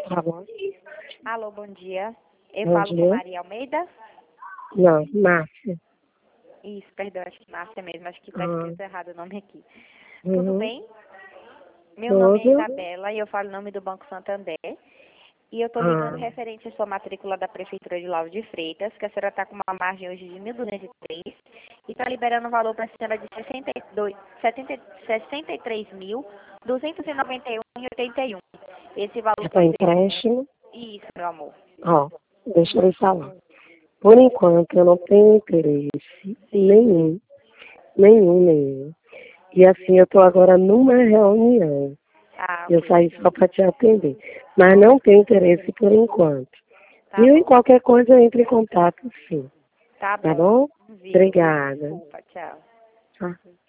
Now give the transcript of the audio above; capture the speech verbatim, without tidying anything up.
Tá bom. Alô, bom dia. Eu Bom falo dia. com Maria Almeida? Não, Márcia. Isso, perdão, acho que Márcia mesmo, acho que está Ah, escrito errado o nome aqui. Tudo uhum. bem? Meu nome é Tudo. Isabela e eu falo em nome do Banco Santander. E eu estou ligando Ah, referente à sua matrícula da Prefeitura de Lauro de Freitas, que a senhora está com uma margem hoje de mil duzentos e três e está liberando o valor para a senhora de sessenta e dois, setenta, sessenta e três mil, duzentos e noventa e um reais e oitenta e um. Esse valor é para foi feito. empréstimo. Isso, meu amor. Ó, deixa eu lhe falar. Por enquanto, eu não tenho interesse nenhum, nenhum, nenhum. E assim, eu estou agora numa reunião. Ah, Eu ok. saí só para te atender. Mas não tenho interesse por enquanto. Tá E em bom. qualquer coisa, entre em contato, sim. Tá Tá bom. bom? Viu? Obrigada. Desculpa, tchau. Tchau.